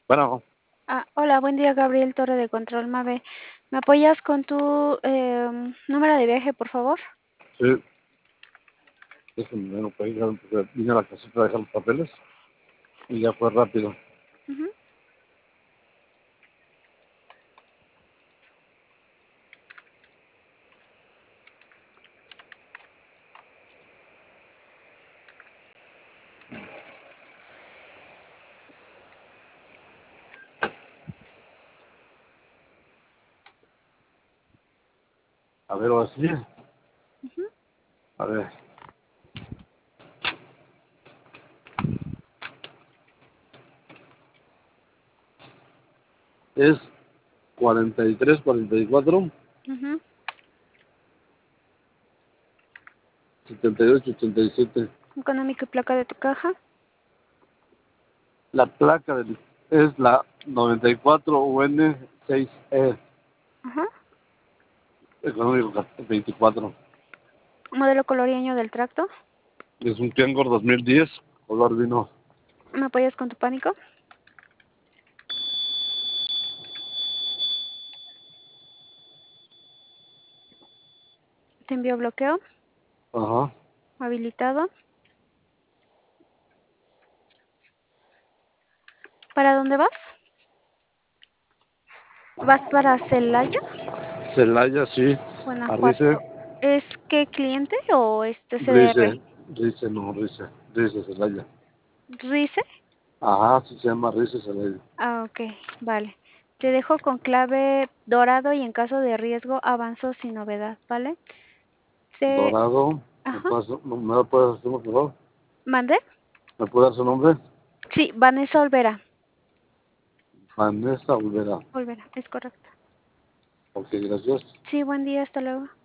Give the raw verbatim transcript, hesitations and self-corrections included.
Bueno, Ah, hola, buen día, Gabriel Torre de Control Mave. ¿Me apoyas con tu em, número de viaje, por favor? sí, déjenme ver, para ir, porque vine a la casita a dejar los papeles y ya fue rápido. Ujú. A ver, ahora sí. Ujú. A ver. Es cuarenta y tres, cuarenta y cuatro, Ujú. setenta y ocho, ochenta y siete. Económico y placa de tu caja. La placa del, es la noventa y cuatro U N seis E, Ajá. económico veinticuatro. Modelo color y año del tracto. Es un Tiangor dos mil diez, color vino. ¿Me apoyas con tu pánico? Te envío bloqueo. Ajá. Habilitado. ¿Para dónde vas? ¿Vas para Celaya? Celaya, sí. Arrice, Guanajuato. ¿Es qué cliente o este C D R? Rice, Rice, no, Rice, Rice, Celaya. ¿Rice? Ajá, sí se llama Rice, Celaya. Ah, ok, vale. Te dejo con clave dorado y en caso de riesgo avanzo sin novedad, ¿vale? Se... Dorado, ¿me Ajá. puedes, no, me lo puedes hacer, por favor? ¿Mande? ¿Me puede dar su nombre? Sí, Vanessa Olvera. Vanessa Olvera. Olvera, es correcto. Ok, gracias. Sí, buen día, hasta luego.